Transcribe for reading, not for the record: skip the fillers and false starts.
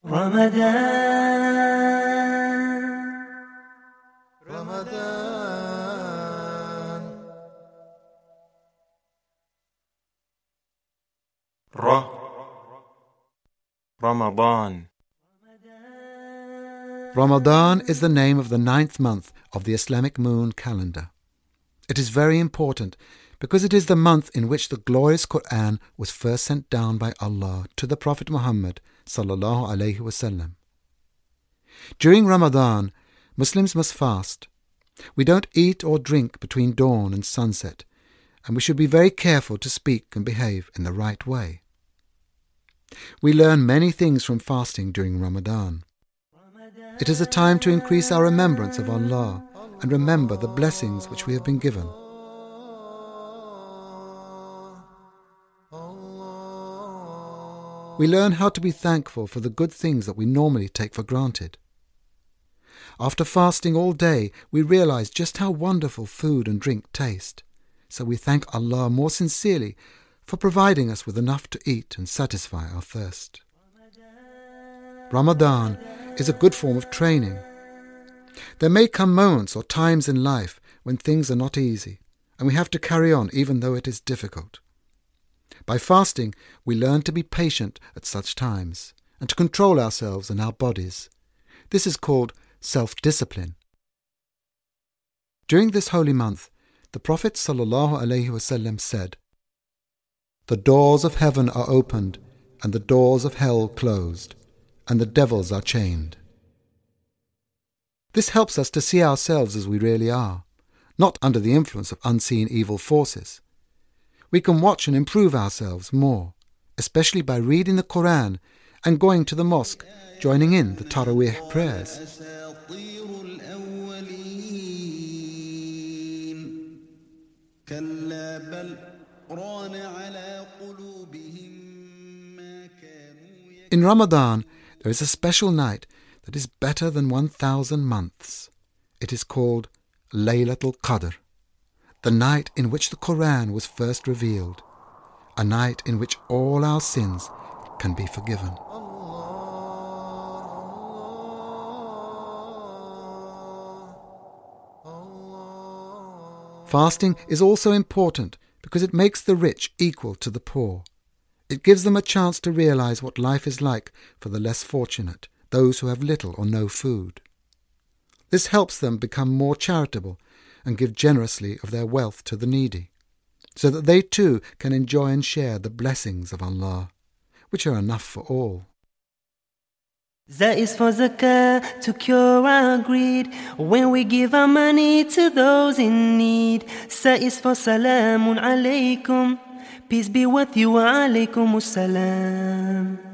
Ramadan, Ramadan, Ramadan. Ramadan is the name of the 9th month of the Islamic moon calendar. It is very important because it is the month in which the glorious Quran was first sent down by Allah to the Prophet Muhammad sallallahu alaihi wasallam. During Ramadan, Muslims must fast. We don't eat or drink between dawn and sunset, and we should be very careful to speak and behave in the right way. We learn many things from fasting during Ramadan. It is a time to increase our remembrance of Allah and remember the blessings which we have been given. We learn how to be thankful for the good things that we normally take for granted. After fasting all day, we realize just how wonderful food and drink taste, so we thank Allah more sincerely for providing us with enough to eat and satisfy our thirst. Ramadan is a good form of training. There may come moments or times in life when things are not easy, and we have to carry on even though it is difficult. By fasting, we learn to be patient at such times and to control ourselves and our bodies. This is called self-discipline. During this holy month, the Prophet ﷺ said, "The doors of heaven are opened and the doors of hell closed, and the devils are chained." This helps us to see ourselves as we really are, not under the influence of unseen evil forces. We can watch and improve ourselves more, especially by reading the Quran and going to the mosque, joining in the Taraweeh prayers. In Ramadan, there is a special night that is better than 1,000 months. It is called Laylatul Qadr, the night in which the Quran was first revealed, a night in which all our sins can be forgiven. Fasting is also important because it makes the rich equal to the poor. It gives them a chance to realize what life is like for the less fortunate, those who have little or no food. This helps them become more charitable and give generously of their wealth to the needy, so that they too can enjoy and share the blessings of Allah, which are enough for all. Z is for zakah, to cure our greed, when we give our money to those in need. Sa is for salamun alaykum, peace be with you, wa alaykum salam.